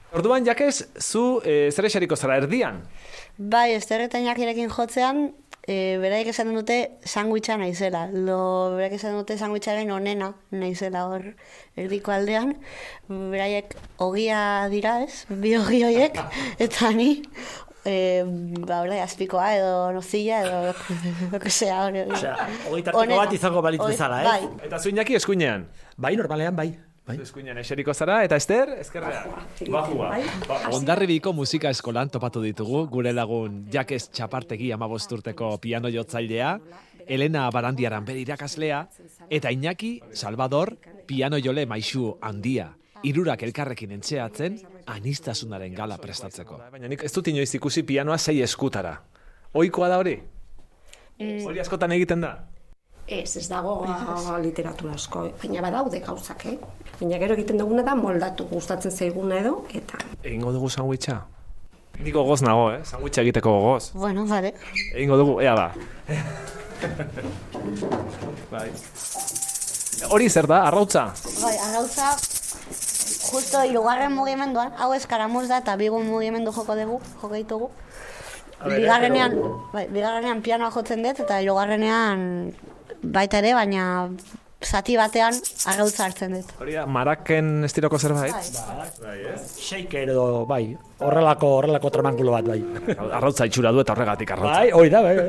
Orduan, Jakes, zu zer esariko zara, erdian? Bai, Ester eta Iñakirekin jotzean, beraik esan dute sandwicha naizela. Beraik esan dute sandwicharen onena naizela hor erdiko aldean. Beraiek ogia dira, ez? Bi ogi horiek, eta ni azpikoa edo nozilla edo lokesea hori. Osea, hogeitartiko bat izango balitz bezala, ez? Bai. Eta zu Iñaki eskuinean? Bai, normalean, bai. Zu eskuinean eseriko zara, eta Ester, ezkerrean. Bajua. Hondarribiko musika eskolan topatu ditugu, gure lagun Jakes Txapartegi 15 urteko piano jotzailea, Elena Barandiaran bere irakaslea, eta Iñaki Salvador piano jole maixu handia. Hirurak elkarrekin entxeatzen, anistasunaren gala prestatzeko. Baina nik ez dut inoiz ikusi pianoa 6 eskutara. Ohikoa da hori? Hori askotan egiten da? Ez dago literatura asko, baina badaude gauzak, Baina gero egiten duguna da moldatu, gustatzen zaiguna edo, eta... Egingo dugu sandwicha? Nik gogoz nago, sandwicha egiteko gogoz. Bueno, vale. Egingo dugu, ea ba. Bai. Hori zer da, arrautza? Bai, arrautza, justo hirugarren mugimenduan, hau eskaramuz da eta bigun mugimendu joko ditugu. Bigarrenean pianoa jotzen dut eta hirugarrenean baita ere, baina zati batean arrautza hartzen dut. Hori da, maraken estiroko zerbait? Bai, shaker edo, bai, horrelako tramangulo bat, bai. Arrautza itxura du eta horregatik arrautza. Bai, hori da, bai.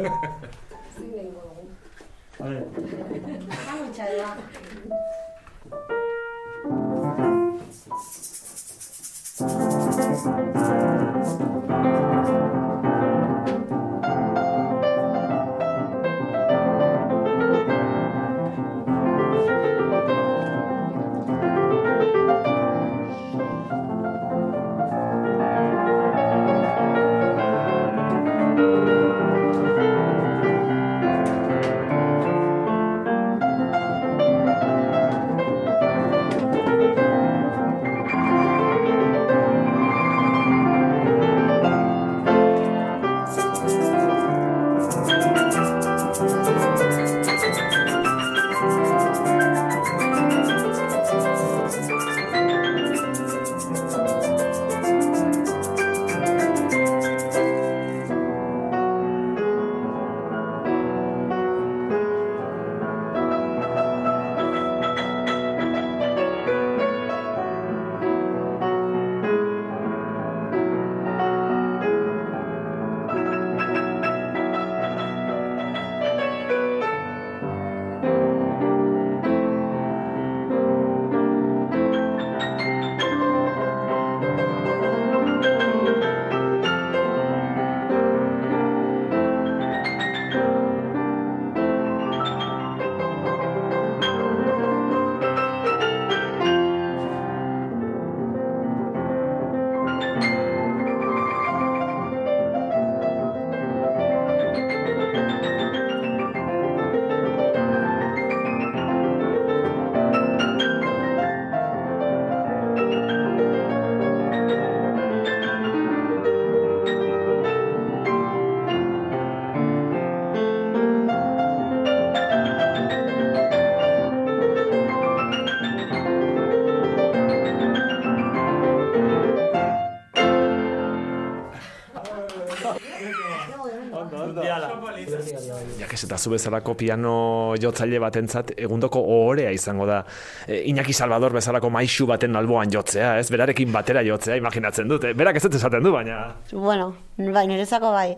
Jakes, eta zu bezalako piano jotzaile batentzat egundoko ohorea izango da Iñaki Salvador bezalako maixu baten alboan jotzea, ez? Berarekin batera jotzea, imaginatzen dut. Berak ez dut esaten du, baina... Bueno, bai, niretzako bai.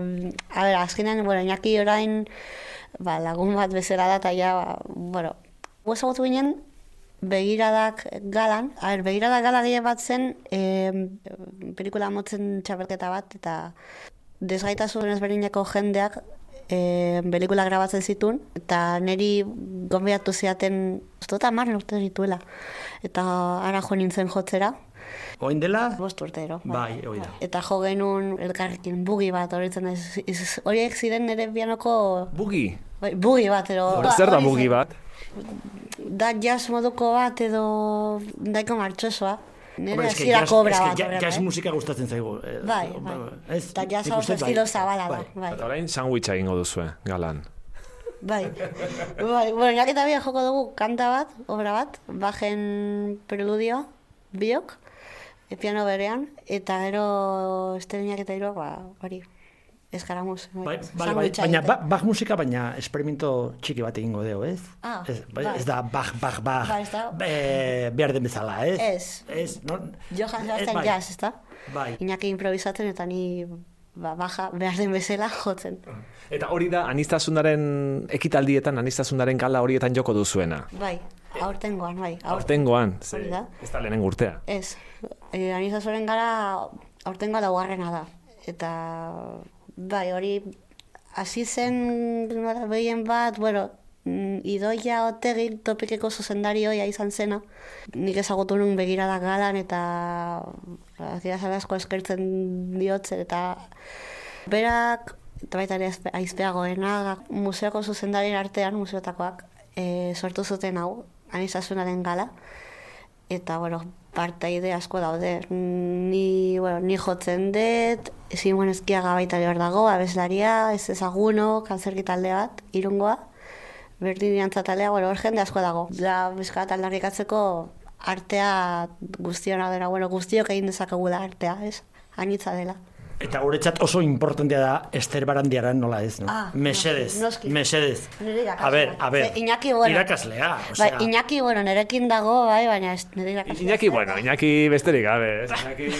Azkenean, Iñaki orain lagun bat bezala da, eta ja, ezagutu ginen, Begiradak galan, Begiradak gala gehien bat zen, pelikula motzen txapelketa bat, eta desgaitasun ezberdineko jendeak pelikula grabatzen zituen, eta niri gonbidatu ziaten, ez dut 10 urte dituela, eta ara jo nintzen jotzera. Oin dela? 5 urtero. Bai, hori da. Eta jo genuen elkarrekin bugi bat, horiek ziren nire pianoko... Bugi? Bai, bugi bat, zer da bugi bat? Da jazz moduko bat edo daiko martxosoa. Nire zira kobra bat. Jazz musika gustatzen zaigu. Bai. Eta jazz hau estilo zabala da. Eta orain sandwicha egingo duzue, galan. Bai. Iñaki eta biak joko dugu kanta bat, obra bat, bajen preludio, biok. piano berean, eta gero Esteliniak eta hiruak, hori, eskaramuz. Baina Bach musika, baina experimento txiki bat egingo deo, ez? Ez da Bach, behar den bezala, ez? Ez. Johan Sebastian jazz, ez da? Iñaki improvisatzen eta ni baja behar den bezala jotzen. Eta hori da, anistasunaren ekitaldietan, anistasunaren gala horietan joko duzuena? Bai, aurtengoan, bai. Aurtengoan, ez da lehenengo urtea? Ez, anistasunaren gala aurtengoa laugarrena da. Eta, bai, hori hasi zen behien bat, Idoia Otegi topikeko zuzendarioia izan zena. Nik ezagutu nun begiradak galan eta azira asko eskertzen diotzen eta berak, eta baita ere aizpeagoena, museoko zuzendarien artean, museotakoak, sortu zuten hau, anistasunaren gala. Eta, partaide asko daude. Ni jotzen dut, Simon Ezkiaga baita hor dago, abeslaria, ez ezaguno, kantzerki talde bat, Irungoa. Berdin dantzatalea, hor jende asko dago. Da, bizkat aldarrikatzeko artea guztiona dela, guztiok egin dezakegula artea, ez? Anitza dela. Eta guretzat oso importantea da Ester Barandiaran nola ez, no? Mesedez. A ber, irakaslea. Iñaki, nerekin dago, baina nire irakaslea. Iñaki besterik gabe, ez?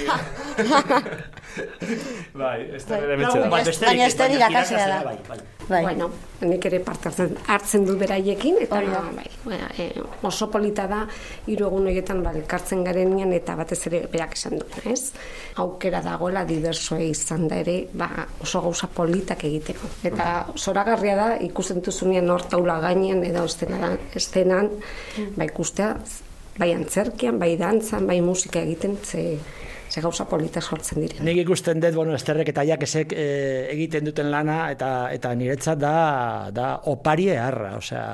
Bai, Ester ere betxe da. Baina Ester irakaslea da. Bueno, nik ere parte hartzen dut beraiekin, eta oso polita da, 3 egun horietan elkartzen garenean, eta batez ere berak esan dut, ez? Aukera dagoela diversoa izan da ere, oso gauza politak egiteko. Eta zoragarria da, ikusten duzunean hor taula gainean, edo estenan, ikustea, bai antzerkian, bai dantzan, bai musika egiten, ze gauza polita sortzen diren. Nik ikusten dut, Esterrek eta Jakesek egiten duten lana, eta niretzat da opari eharra,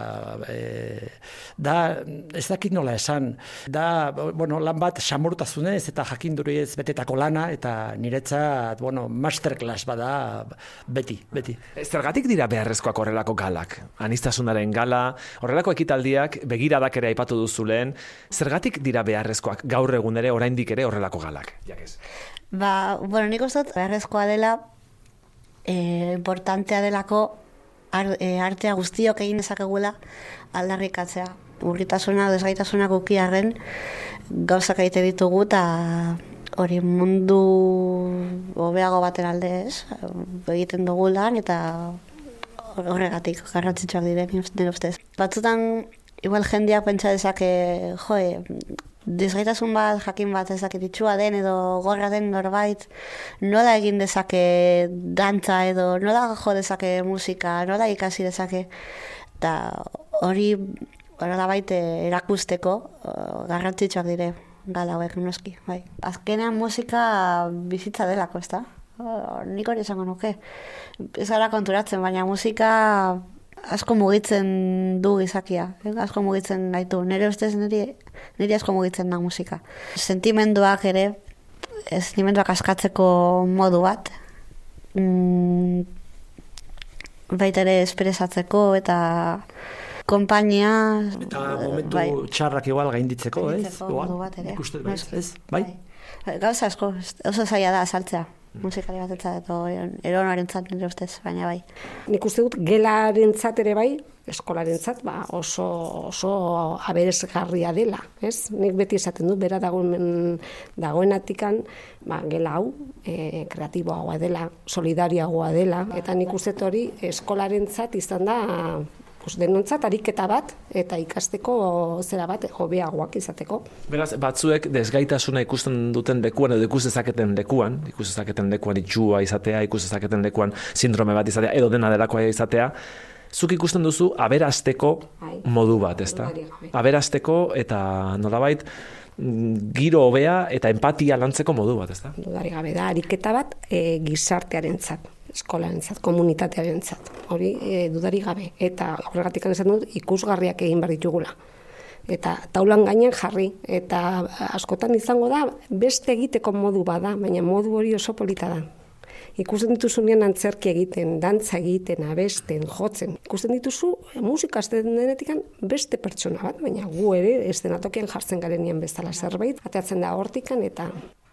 da, ez dakit nola esan, da, lan bat samurtasunez eta jakinduriez betetako lana, eta niretzat, masterclass bada beti. Zergatik dira beharrezkoak horrelako galak? Anistasunaren gala, horrelako ekitaldiak, begiradak ere aipatu duzuleen, zergatik dira beharrezkoak gaur egun ere, oraindik ere horrelako galak? Jakez. Nik uste dut beharrezkoa dela, importantea delako artea guztiok egin dezakegula aldarrikatzea. Urritasuna, desgaitasunak ukiarren gauzak egite ditugu eta hori mundu hobeago baten alde ez, egiten dugu lan eta horregatik garrantzitsuak diren nire ustez. Batzutan, igual jendeak pentsa dezake, desgaitasun bat, jakin bat ezakititsua den edo gorra den norbait, nola egin dezake dantza edo nola jo dezake musika, nola ikasi dezake. Eta hori horrela baite erakusteko garrantzitsuak dire gala hauek noski. Azkenean musika bizitza delako, ez da? Nik hori esango nuke. Ez gara konturatzen, baina musika asko mugitzen du gizakia, asko mugitzen gaitu. Nire ustez niri asko mugitzen da musika. Sentimenduak ere, sentimenduak askatzeko modu bat, baita ere espresatzeko eta konpainia. Eta momentu txarrak igual gainditzeko, ez? Modu bat ere. Ez? Bai? Gauza asko, oso zaila da azaltzea. Musikari batentzat edo eronarentzat nire ustez, baina bai. Nik uste dut gelarentzat ere bai, eskolarentzat oso aberasgarria dela, ez? Nik beti esaten dut, bera dagoenatikan gela hau kreatiboagoa dela, solidariagoa dela, eta nik uste dut hori eskolarentzat izan da denontzat ariketa bat eta ikasteko zera bat hobeagoak izateko. Beraz, batzuek desgaitasuna ikusten duten lekuan edo ikus dezaketen lekuan itxua izatea, ikus dezaketen lekuan sindrome bat izatea edo dena delakoa izatea, zuk ikusten duzu aberasteko modu bat, ezta? Aberasteko eta nolabait giro hobea eta empatia lantzeko modu bat, ezta? Dudari gabe da ariketa bat gizartearentzat, eskolarentzat, komunitatearentzat. Hori dudari gabe. Eta horregatik esan dut ikusgarriak egin behar ditugula. Eta taulan gainean jarri. Eta askotan izango da beste egiteko modu bada, baina modu hori oso polita da. Ikusten dituzunean antzerki egiten, dantza egiten, abesten, jotzen. Ikusten dituzu musika denetik beste pertsona bat, baina gu ere eszenatokian jartzen garenean bezala zerbait, ateatzen da hortikan eta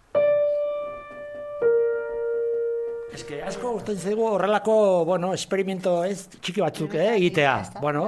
Eske asko gustatzen zaigu horrelako, bueno, experimento ez txiki batzuk, egitea. Bueno,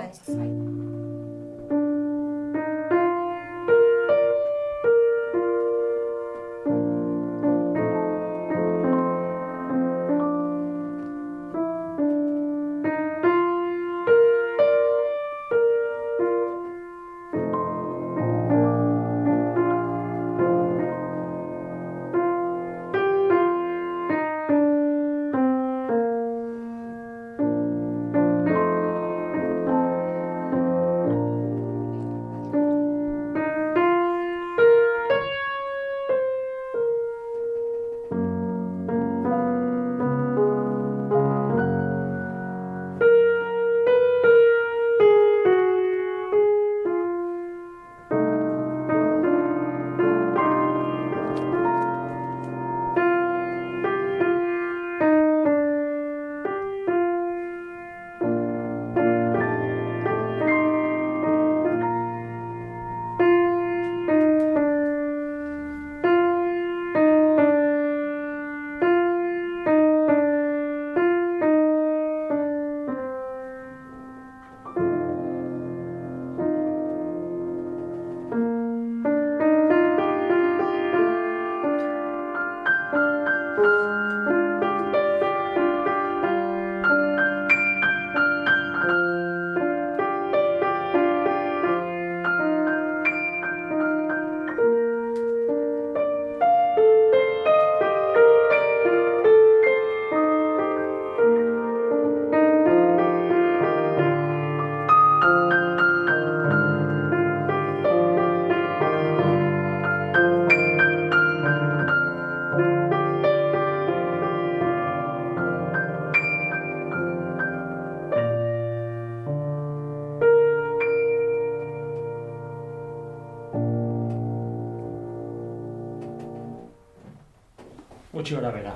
gutxi gora bera.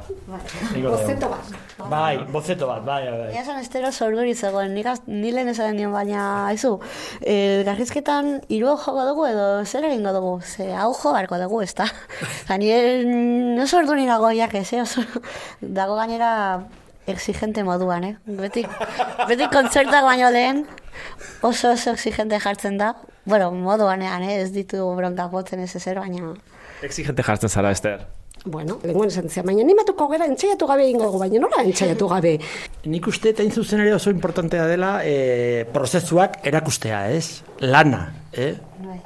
Bozeto bat. Bai, bozeto bat, bai. Ia esan estero zorduri zegoen, ni lehen esan nion, baina, haizu, garrizketan hiru joko dugu edo zer egingo dugu, ze hau jo barko dugu, ez da? Ni oso orduri nago jakez, oso dago gainera exigente moduan, Beti kontzertak baino lehen oso exigente jartzen da, bueno, moduanean, ez ditu bronkak botzen ez ezer, baina... Exigente jartzen zara, Ester. Bueno, lenguan esan zia, baina animatuko gara entxaiatu gabe egingo dugu, baina nola entxaiatu gabe? Nik uste eta zuzen ere oso importantea dela prozesuak erakustea, ez? Lana, Bai.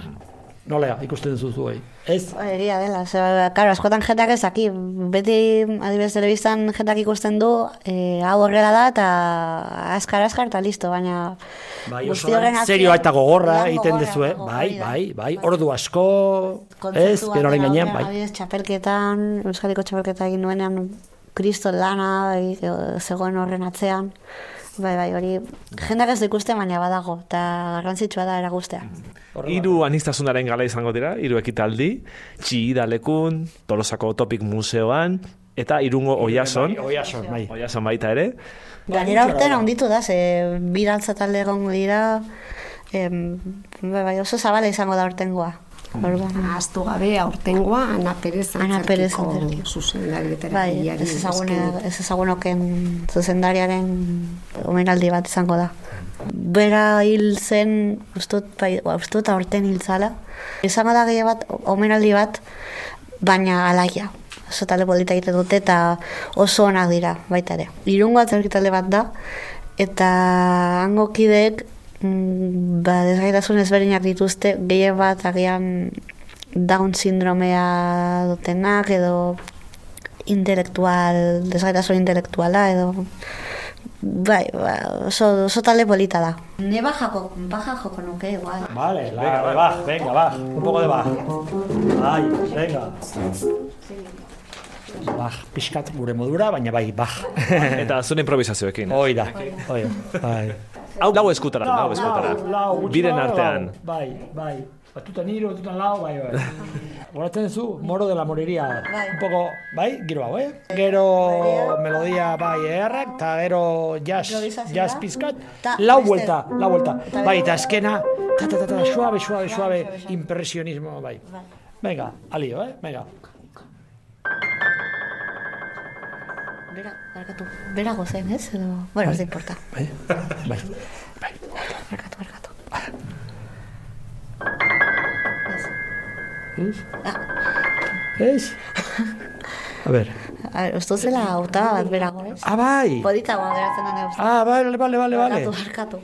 Nola ikusten duzu ez? Egia dela, karo, askotan jendeak ez daki, beti adibidez telebistan jendeak ikusten du, hau horrela da, eta askar, eta listo, baina... Bai, oso serioa eta gogorra egiten dezue, bai, ordu asko, ez, beroren gainean, bai. Adibidez, txapelketan, Euskadiko txapelketa egin nuenean, kriston lana, zegoen horren atzean, bai, hori, jendeak ez ikusten baina badago, eta garrantzitsua da erakustea. Hiru aniztasunaren gala izango dira, 3 ekitaldi, Txillidalekun, Tolosako Topik Museoan, eta Irungo Oiason. Oiason baita ere. Gainera urtean handitu da, ze bi dantza talde egongo dira, oso zabala izango da urtengoa. Ahaztu gabe aurtengoa Ana Perez antzerkiko zuzendarietara. Bai, ez ezagunoken zuzendariaren omenaldi bat izango da. Bera hil zen, ustut aurten hil zala. Izango da gehi bat, omenaldi bat, baina alaia. Oso talde polita egiten dute eta oso onak dira, baita ere. Irungo atzerki talde bat da, eta hango kideek desgaitasun ezberdinak dituzte, gehien bat agian Down sindromea dutenak edo desgaitasun intelektuala edo bai, oso talde polita da. Ni baja joko nuke igual. Vale, venga, un poco de baja. Ai, venga. Pixkat gure modura, baina bai, Eta zure improvisazioekin. Hoi da, bai. Hau lau eskutara. Biren artean. Bai. Batutan hiru, batutan lau, bai. Horatzen zu, Moro de la Morería. Un poco, bai, gero hau, Gero melodia, bai, errak, eta gero jazz pizkat. Lau vuelta. Bai, eta azkena, suave, impresionismo, bai. Venga, alio, venga. Berago zen, ez? Bueno, ez da importa. Bai. Barkatu. Ez? A ver. Uste zela hautaba bat berago, ez? Bai! Poditagoa beratzen da Vale. Barkatu.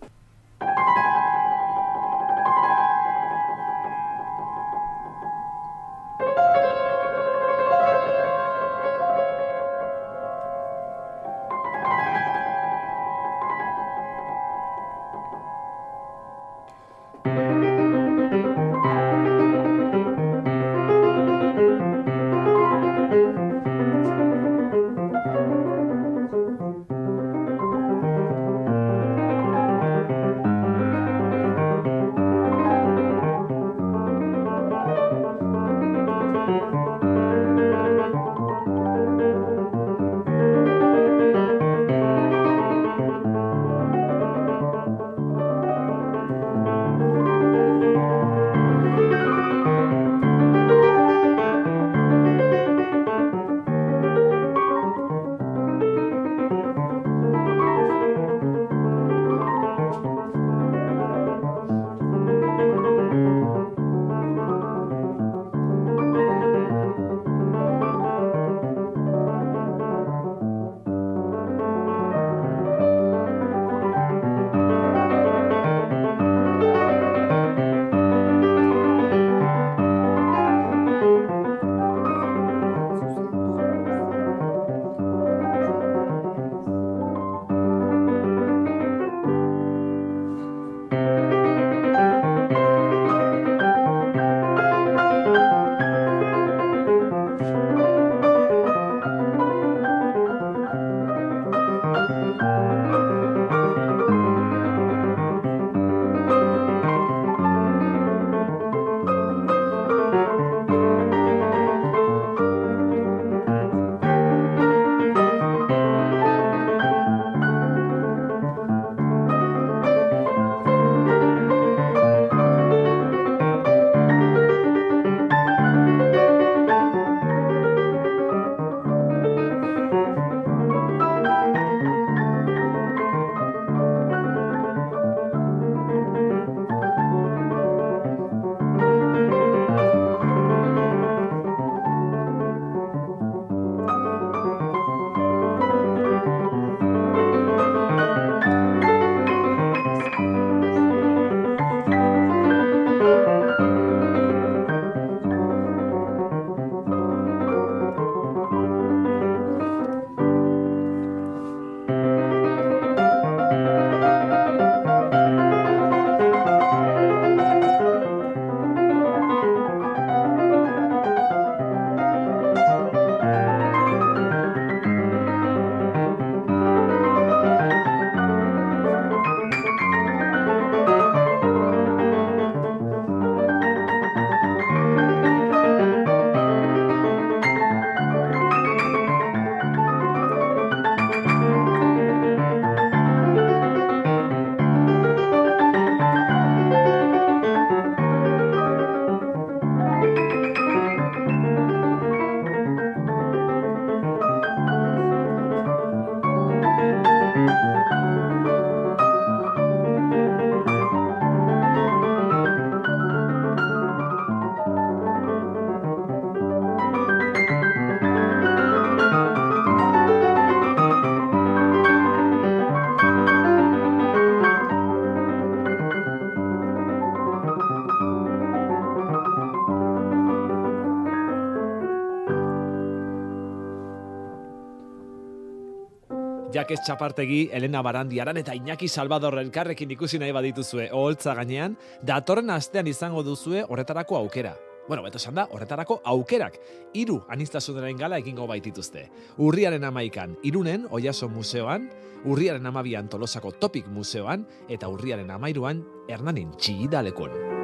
Jakes Txapartegi, Elena Barandiaran eta Iñaki Salvador elkarrekin ikusi nahi badituzue oholtza gainean, datorren astean izango duzue horretarako aukera. Bueno, beto esan da, horretarako aukerak. 3 aniztasunaren gala egingo baitituzte. Urriaren 11an Irunen, Oiaso Museoan, urriaren 12an Tolosako Topik Museoan, eta urriaren 13an Hernanin Txillidalekon.